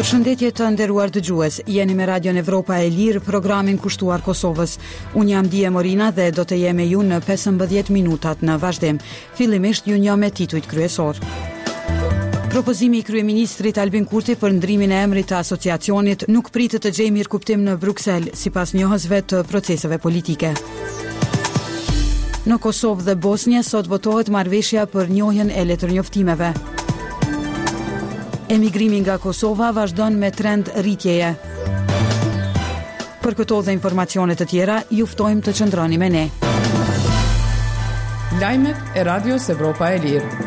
Përshëndetje të nderuar dëgjues, jeni me Radion Evropa e Lirë, programin kushtuar Kosovës. Unë jam Dije Morina dhe do të jem me ju në 15 minutat në vazhdim. Fillimisht ju njoh me titujt kryesor. Propozimi i kryeministrit Albin Kurti për ndrimin e emrit të asociacionit nuk pritet të gjejë mirëkuptim në Bruksel, sipas njohësve të proceseve politike. Në Kosovë dhe Bosnjë sot votohet marrëveshja për njohjen e letërnjoftimeve. Emigrimi nga Kosova vazhdon me trend rritjeje. Për këto dhe informacione të tjera, ju ftojmë të qëndroni me ne. Lajmet e Radios Evropa e Lirë.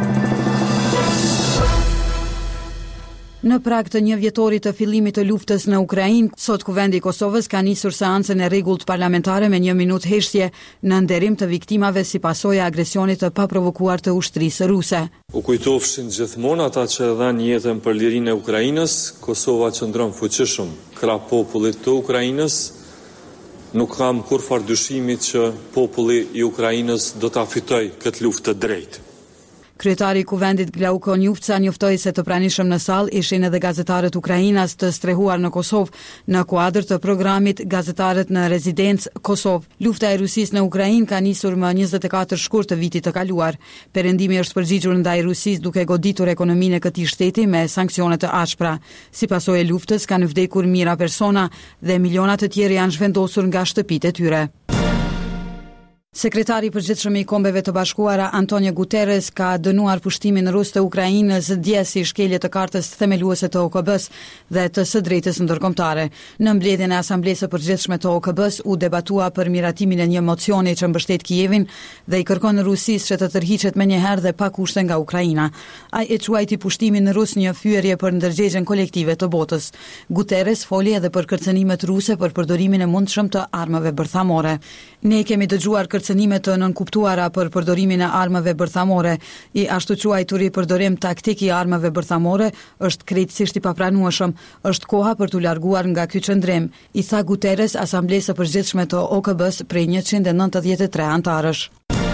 Në prag të një vjetori të fillimit të luftës në Ukrainë, sot Kuvendi i Kosovës ka nisur seancën e rregullt parlamentare me 1 minutë heshtje në nderim të viktimave si pasojë e agresionit të paprovokuar të ushtrisë ruse. U kujtofshin gjithmonë ata që dhanë jetën për lirinë e Ukrainës. Kosova qëndron fuqishëm krah popullit të Ukrainës. Nuk kam kurfar dyshimi që populli i Ukrainës do ta fitojë këtë luftë të drejtë. Kryetari i Kuvendit Glauko Njufca njoftoi se të pranishëm në sallë ishin edhe gazetarët ukrainas të strehuar në Kosovë në kuadër të programit Gazetarët në Rezidencë Kosovë. Lufta e Rusisë në Ukrainë ka nisur më 24 shkurt të vitit të kaluar. Perëndimi është përgjigjur ndaj Rusisë duke goditur ekonominë e këtij shteti me sanksione të ashpra. Si pasojë e luftës kanë vdekur mijëra persona dhe miliona të tjerë janë zhvendosur nga shtëpitë e tyre. Sekretari i përgjithshëm i Kombeve të Bashkuara Antonio Guterres ka dënuar pushtimin rus të Ukrainës dje si shkelje të kartës themeluese të OKB-s dhe të së drejtës ndërkombëtare. Në mbledhjen e Asamblesë së Përgjithshme të OKB-s u debatua për miratimin e një mocioni që mbështet Kijevin dhe i kërkon Rusisë që të tërhiqet menjëherë dhe pa kushte nga Ukraina. Ai e quajti pushtimin rus një fyerje për ndërgjegjen kolektive të botës. Guterres foli edhe për kërcënimet ruse për përdorimin e mundshëm të armëve bërthamore. Ne kemi dëgjuar kërcënime të nënkuptuara për përdorimin e armëve bërthamore. I ashtu quajturi përdorim taktik i armëve bërthamore është krejtësisht i papranueshëm. Është koha për t'u larguar nga ky qëndrim, i tha Guterres Asamblesë së Përgjithshme të OKB-s prej 193 antarësh.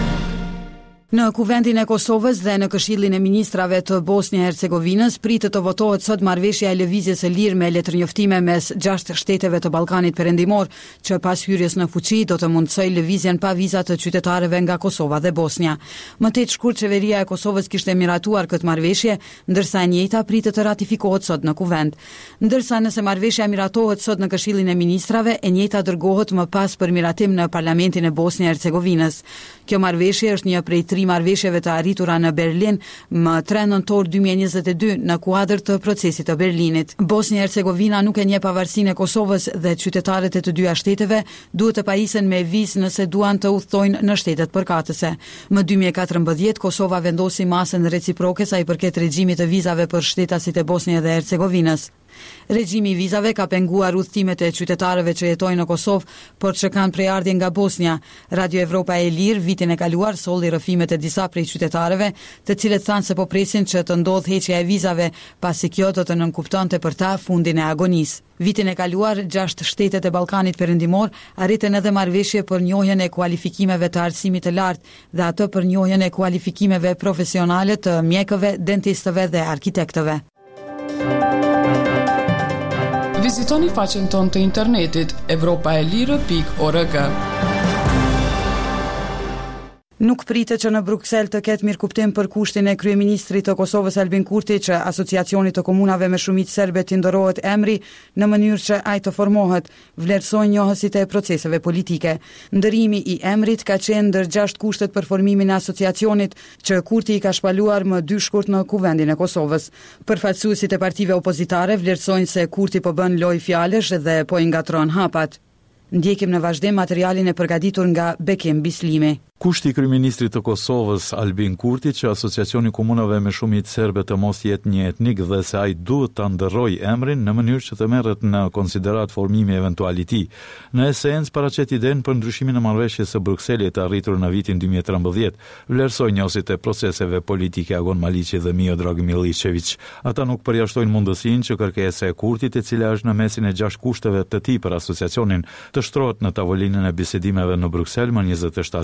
Në Kuvendin e Kosovës dhe në Këshillin e Ministrave të Bosnjë-Hercegovinës pritet të votohet sot marrëveshja e lëvizjes së lirë me letërnjoftime mes 6 shteteve të Ballkanit Perëndimor, që pas hyrjes në fuqi do të mundsojë lëvizjen pa viza të qytetarëve nga Kosova dhe Bosnja. Më tej shkurt qeveria e Kosovës kishte miratuar këtë marrëveshje, ndërsa e njëjta pritet të ratifikohet sot në Kuvend. Ndërsa nëse marrëveshja miratohet sot në Këshillin e Ministrave, e njëjta dërgohet më pas për miratim në Parlamentin e Bosnjë-Hercegovinës. Kjo marrëveshje është një prej marrëveshjeve të arritura në Berlin më 3 nëntor 2022 në kuadër të procesit të Berlinit. Bosnjë-Hercegovina nuk e njeh pavarësinë e Kosovës dhe qytetarët e të dyja shteteve duhet të pajisen me vizë nëse duan të udhtojnë në shtetet përkatëse. Më 2014 Kosova vendosi masën reciproke sa i përket regjimit të vizave për shtetasit e Bosnjë dhe Hercegovinës. Regjimi i vizave ka penguar udhëtimet e qytetarëve që jetojnë në Kosovë, por që kanë prejardhje nga Bosnja. Radio Evropa e Lirë vitin e kaluar solli rrëfimet e disa prej qytetarëve, të cilët thanë se po presin që të ndodhë heqja e vizave, pasi kjo do të nënkuptonte për ta fundin e agonisë. Vitin e kaluar, 6 shtetet e Ballkanit Perëndimor arritën edhe marrëveshje për njohjen e kualifikimeve të arsimit të lartë dhe ato për njohjen e kualifikimeve profesionale të mjekëve, dentistëve dhe arkitektëve. Vizitoni faqen tonë të internetit europaelire.org. Nuk pritet që në Bruksel të ketë mirëkuptim për kushtin e kryeministrit të Kosovës Albin Kurti që Asociacionit të Komunave me Shumicë Serbe t'i ndorohet emri në mënyrë që ai të formohet, vlerësojnë njohësit e proceseve politike. Ndërimi i emrit ka qenë ndër 6 kushtet për formimin e asociacionit që Kurti i ka shpaluar më 2 shkurt në Kuvendin e Kosovës. Përfaqësuesit e partive opozitare vlerësojnë se Kurti po bën lojë fjalësh dhe po i ngatron hapat. Ndjekim në vazhdim materialin e përgatitur nga Bekim Bislimi. Kushti i kryeministrit të Kosovës Albin Kurti që Asociacioni Komunave me Shumicë Serbe të mos jetë një etnik dhe se ai duhet ta ndërrojë emrin në mënyrë që të merret në konsiderat formimi eventual i tij. Në esencë paraqet idenë për ndryshimin e marrëveshjes së Brukselit të arritur në vitin 2013, vlerësoi njohësit e proceseve politike Agon Maliqi dhe Miodrag Milicevic. Ata nuk përjashtojnë mundësinë që kërkesa e Kurtit, e cila është në mesin e 6 kushteve të tij për asociacionin, të shtrohet në tavolinën e bisedimeve në Bruksel më 27 shkurt.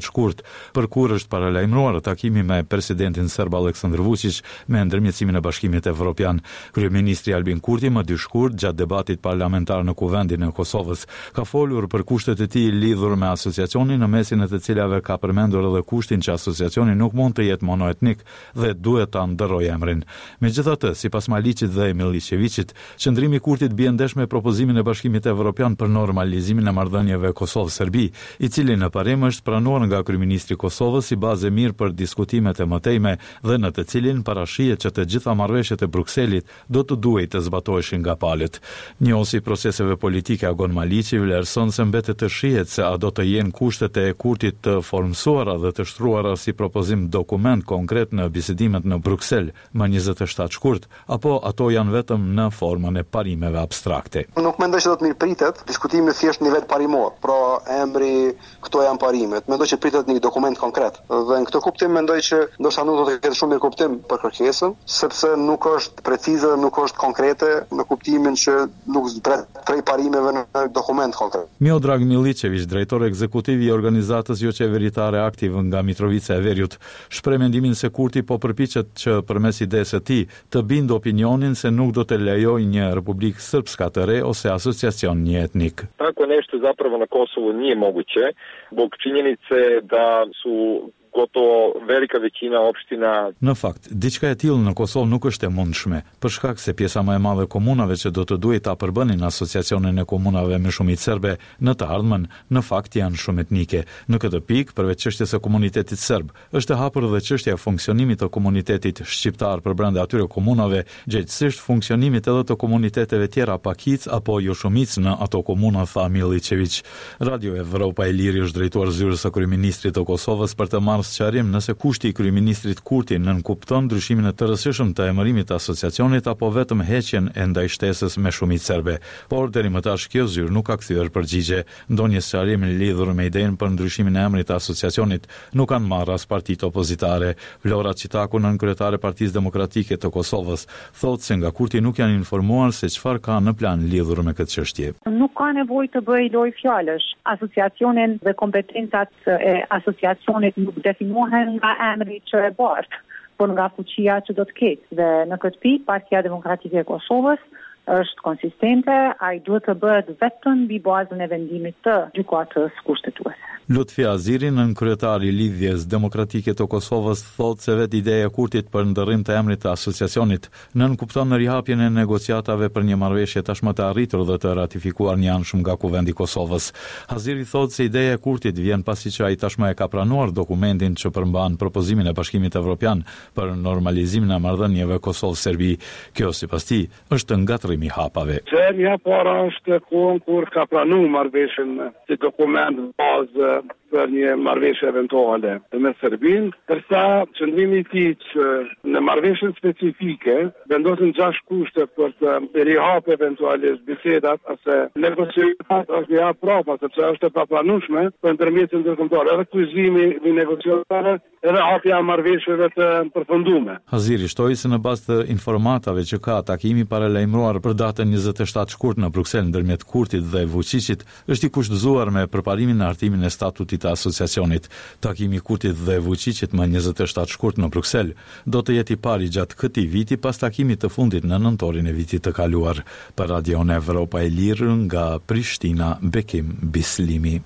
për kur është paralajmëruar takimi me presidentin serb Aleksandar Vučić me ndërmjetësimin e Bashkimit Evropian. Kryeministri Albin Kurti më dyshkurt gjatë debatit parlamentar në Kuvendin e Kosovës ka folur për kushtet e tij lidhur me asociacionin, në mesin e të cilave ka përmendur edhe kushtin që asociacioni nuk mund të jetë monoetnik dhe duhet ta ndërrojë emrin. Megjithatë, sipas Maliqit dhe Milićevićit, qëndrimi i Kurtit bie ndesh me propozimin e Bashkimit Evropian për normalizimin e marrëdhënieve Kosovë-Serbi, i cili në parim është pranuar nga kryeministri i Kosovës si bazë e mirë për diskutimet e mëtejme dhe në të cilin parashihet që të gjitha marrëveshjet e Brukselit do të duhej të zbatoheshin nga palët. Njohësi proceseve politike Agon Maliqi vlerëson se mbetet të shihet se a do të jenë kushtet e Kurtit të formsuara dhe të shtruara si propozim dokument konkret në bisedimet në Bruksel më 27 shkurt, apo ato janë vetëm në formën e parimeve abstrakte. Nuk mendoj që do të mirëpritet diskutimi thjesht në nivel parimor, pra emri, këto janë parimet. Mendoj që pritet një dokument konkret. Dhe në këtë kuptim mendoj që ndoshta nuk do të ketë shumë mirë kuptim për kërkesën, sepse nuk është precize, nuk është konkrete në kuptimin që nuk zbret prej parimeve në dokument konkret. Miodrag Milićević, drejtor ekzekutiv i organizatës jo qeveritare aktiv nga Mitrovica e Veriut, shpreh mendimin se Kurti po përpiqet që përmes idesë së tij të bindë opinionin se nuk do të lejojë një Republikë Srpska të re ose asociacion një etnik. Tako nešto zapravo na Kosovu nije moguće, zbog činjenice da su gotovo velika većina opština. Në fakt, diçka e tillë në Kosovë nuk është e mundshme, për shkak se pjesa më e madhe e komunave që do të duhet ta përbënin asociacionin e komunave me shumicë serbe në të ardhmen, në fakt janë shumë etnike. Në këtë pikë, përveç çështjes së komunitetit serb, është e hapur edhe çështja e funksionimit të komunitetit shqiptar përbrenda atyre komunave, gjithsesi funksionimit edhe të komuniteteve tjera pakic apo jo shumicë në ato komuna, tha Milićević. Radio Evropa e Lirë është drejtuar zyrës së kryeministrit të Kosovës për të marrë sqarim nëse kushti i kryeministrit Kurti nënkupton ndryshimin e tërësishëm të emërimit të asociacionit apo vetëm heqjen e ndaj shtesës me shumicë serbe. Por deri më tash kjo zyrë nuk ka kthyer përgjigje. Ndonjë sqarim lidhur me idenë për ndryshimin e emrit të asociacionit nuk kanë marrë as partitë opozitare. Vlora Çitaku, nënkryetare e Partisë Demokratike të Kosovës, thotë se nga Kurti nuk janë informuar se çfarë ka në plan lidhur me këtë çështje. Nuk ka nevojë të bëj lojë fjalësh. Asociacionin dhe kompetencat e asociacionit nuk definohen nga emri që e bartë, por nga fuqia që do të ketë. Dhe në këtë pikë, Partia Demokratike e Kosovës është konsistente, ai duhet të bëhet vetëm mbi bazën e vendimit të gjykatës kushtetuese. Lutfi Aziri, nënkryetari i Lidhjes Demokratike të Kosovës, thotë se vetë ideja e Kurtit për ndërrim të emrit të asociacionit nënkupton në rihapjen e negociatave për një marrëveshje tashmë të arritur dhe të ratifikuar njëanshëm nga Kuvendi i Kosovës. Aziri thotë se ideja e Kurtit vjen pasi që ai tashmë e ka pranuar dokumentin që përmban propozimin e Bashkimit Evropian për normalizimin e marrëdhënieve Kosovë-Serbi. Kjo sipas tij është ngatrim i hapave. Serbia para është kohën kur ka pranuar marrëveshjen si dokument bazë për një marrëveshje eventuale me Serbinë, ndërsa qëndrimi i tij që në marrëveshjen specifike vendosen 6 kushte për të rihapur eventualisht bisedat ose negociatat ose ja prapa, sepse është e papranueshme për ndërmjetësin ndërkombëtar, edhe kryqëzimi i negociatave, edhe hapja e marrëveshjeve të përfunduara. Aziri shtoi se në bazë të informatave që ka, takimi paralajmëruar për datën 27 shkurt në Bruksel ndërmjet Kurtit dhe Vučićit është i kushtëzuar me përparimin në hartimin e statutit të asociacionit. Takimi i Kurtit dhe Vučićit më 27 shkurt në Bruksel do të jetë i pari gjatë këtij viti pas takimit të fundit në nëntorin e vitit të kaluar. Për Radio Evropa e Lirë nga Prishtina, Bekim Bislimi.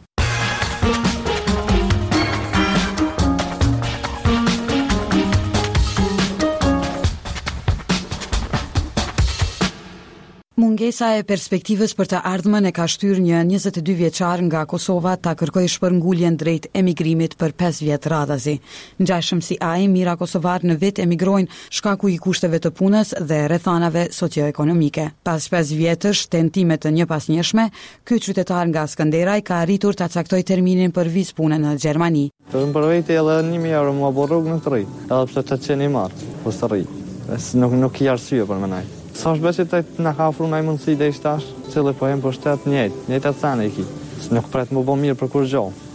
Mungesa e perspektivës për të ardhmen e ka shtyr një 22 vjeçar nga Kosova ta kërkojë shpërnguljen drejt emigrimit për 5 vjet radhazi. Ngjashëm si ai, mijëra kosovar në vit emigrojnë shkaku i kushteve të punës dhe rrethanave socioekonomike. Pas 5 vjetësh tentime të njëpasnjëshme, ky qytetar nga Skënderaj ka arritur ta caktojë terminin për vizë pune në Gjermani. Për vetë edhe 1000 euro më borrog në të rri, edhe pse të qeni marë, po së rri. Nuk i arsye për menaj. Sa është besit të në ka afru me mundësi dhe ishtash, cili po jem për shtetë njëtë atë sene i ki. Nuk pret më bo mirë për kur gjo.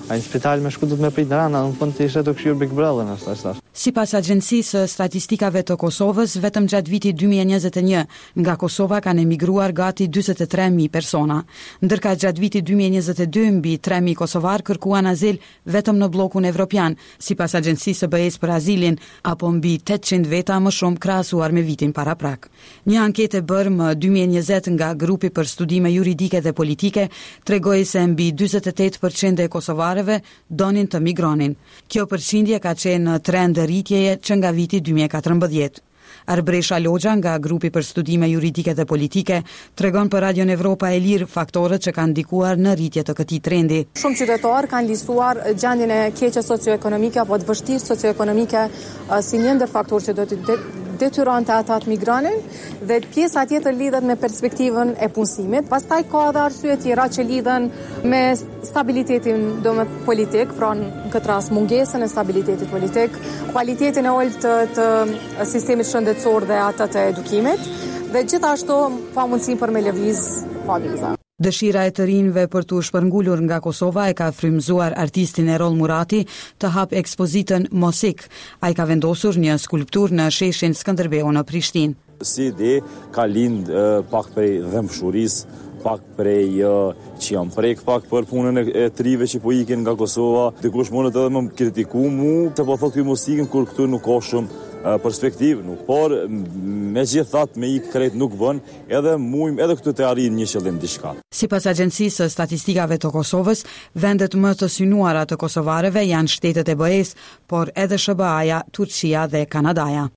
Ai në spital me shku do të me prit në rana, në fund të ishe të këshirë Big Brother në ashtash. Sipas Agjencisë së Statistikave të Kosovës, vetëm gjatë vitit 2021 nga Kosova kanë emigruar gati 43.000 persona, ndërka gjatë vitit 2022 mbi 3.000 kosovar kërkuan azil vetëm në bllokun evropian, sipas Agjencisë së BE-s për azilin, apo mbi 800 veta më shumë krahasuar me vitin paraprak. Një anketë e bërë më 2020 nga Grupi për Studime Juridike dhe Politike tregoi se mbi 48% e kosovarëve donin të migronin. Kjo përqindje ka qenë në trend rritjeje që nga viti 2014. Arbresha Logja nga Grupi për Studime Juridike dhe Politike tregon për Radion Evropa e Lirë faktorët që kanë ndikuar në rritje të këtij trendi. Shumë qytetarë kanë listuar gjendjen e keqe socioekonomike apo të vështirë socioekonomike si një ndër faktorë që do të detyronte ata të migronin, dhe pjesa tjetër lidhet me perspektivën e punësimit. Pastaj ka edhe arsye tjera që lidhen me stabilitetin politik, pra në këtë rast mungesën e stabilitetit politik, kualitetin e ulët të sistemit shëndetësor dhe atë të edukimit, dhe gjithashtu pamundësinë për me lëviz pa viza. Dëshira e të rinjve për të shpërngulur nga Kosova e ka frymëzuar artistin Erol Murati të hap ekspozitën Mosik. Ai ka vendosur një skulpturë në sheshin Skënderbeu në Prishtinë. Si ide ka lind pak prej dhëmshurisë, pak prej që jam prek pak për punën e trive që po ikin nga Kosova. Dikush mund edhe më kritiku mu të po thotë ky Mosikën kur këtu nuk ka shumë perspektivë nuk, por me gjithat me i kret nuk bën, edhe mujmë edhe këtu të arrin një qëllim diçka. Sipas Agjencisë së Statistikave të Kosovës, vendet më të synuara të kosovarëve janë shtetet e BE-s, por edhe SBA-ja, Turqia dhe Kanadaja.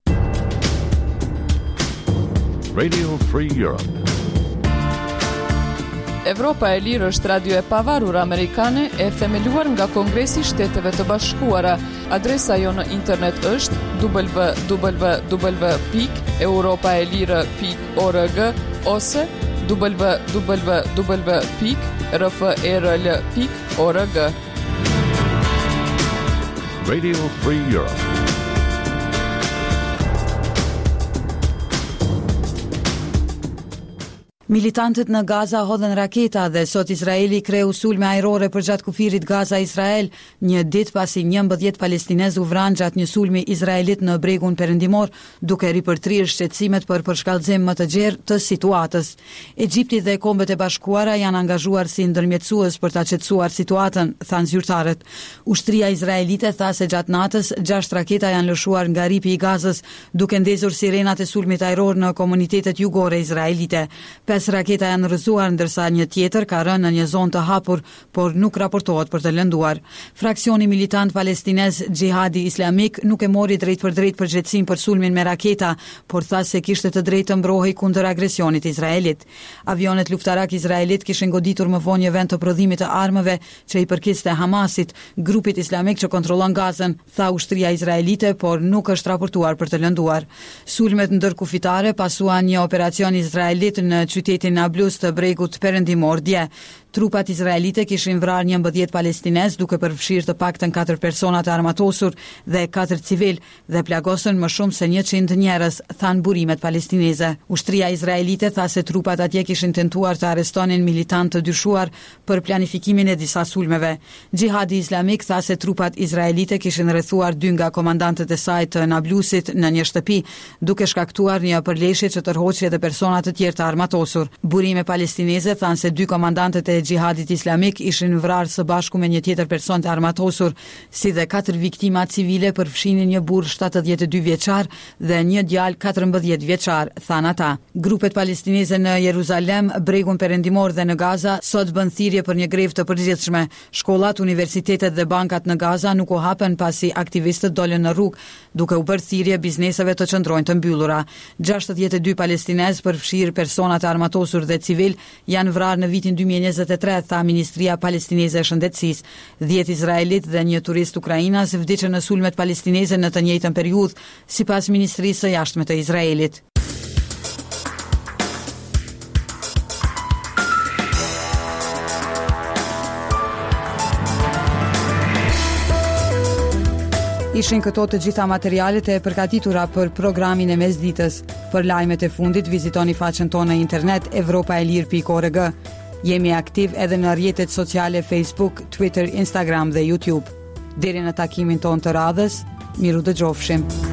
Radio Free Europe. Evropa e Lirë është radio e pavarur amerikane e themeluar nga Kongresi i Shteteve të Bashkuara. Adresa jo në internet është www.europaelire.org ose www.rfrl.org. Radio Free Europe. Militantët në Gaza hodhen raketa dhe sot Izraeli kreu sulme ajrore përgjatë kufirit Gaza-Izrael, një ditë pasi 11 palestinez u vranë gjatë një sulmi izraelit në bregun perëndimor, duke ripërtrirë shqetësimet për përshkallëzim më të gjerë të situatës. Egjipti dhe Kombet e Bashkuara janë angazhuar si ndërmjetësues për ta qetësuar situatën, thanë zyrtarët. Ushtria izraelite tha se gjatë natës 6 raketa janë lëshuar nga ripi i Gazës, duke ndezur sirenat e sulmit ajror në komunitetet jugore izraelite. 5 raketa janë rrëzuar, ndërsa një tjetër ka rënë në një zonë të hapur, por nuk raportohet për të lënduar. Fraksioni militant palestinez Gjihadi Islamik nuk e mori drejt për drejt përgjegjësinë për sulmin me raketa, por tha se kishte të drejtë të mbrojë kundër agresionit izraelit. Avionet luftarak izraelit kishin goditur më vonë një vend të prodhimit të armëve që i përkiste Hamasit, grupit islamik që kontrollon Gazën, tha ushtria izraelite, por nuk është raportuar për të lënduar. Sulmet ndërkufitare pasuan një operacion izraelit në qytetin Nablus të bregut perëndimor dje. Trupat izraelite kishin vrarë 11 palestinez duke përfshirë të paktën 4 persona të armatosur dhe 4 civil dhe plagosën më shumë se 100 njerëz, than burimet palestineze. Ushtria izraelite tha se trupat atje kishin tentuar të arrestonin militant të dyshuar për planifikimin e disa sulmeve. Gjihadi Islamik tha se trupat izraelite kishin rrethuar 2 nga komandantët e saj të Nablusit në një shtëpi, duke shkaktuar një përleshje që tërhoqi edhe persona të tjerë të armatosur. Burime palestineze thanë se 2 komandantët e Gjihadit Islamik ishin vrarë së bashku me një tjetër person të armatosur, si dhe 4 viktima civile përfshinin një burr 72 vjeçar dhe një djalë 14 vjeçar, thanë ata. Grupet palestineze në Jeruzalem, bregun perëndimor dhe në Gaza sot bën thirrje për një grevë të përgjithshme. Shkollat, universitetet dhe bankat në Gaza nuk u hapen pasi aktivistët dolën në rrugë, duke u bërë thirrje bizneseve të qëndrojnë të mbyllura. 62 palestinez përfshirë persona të armatosur dhe civil janë vrarë në vitin 2023, tha Ministria Palestineze e Shëndetësisë. 10 izraelit dhe një turist ukrainas vdiqën në sulmet palestineze në të njëjtën periudhë, sipas Ministrisë së Jashtme të Izraelit. Ishin këto të gjitha materialet e përgatitura për programin e mesditës. Për lajmet e fundit vizitoni faqen tonë në internet europaelir.org. Jemi aktiv edhe në rrjetet sociale Facebook, Twitter, Instagram dhe YouTube. Deri në takimin ton të radhës, miru dëgjofshim.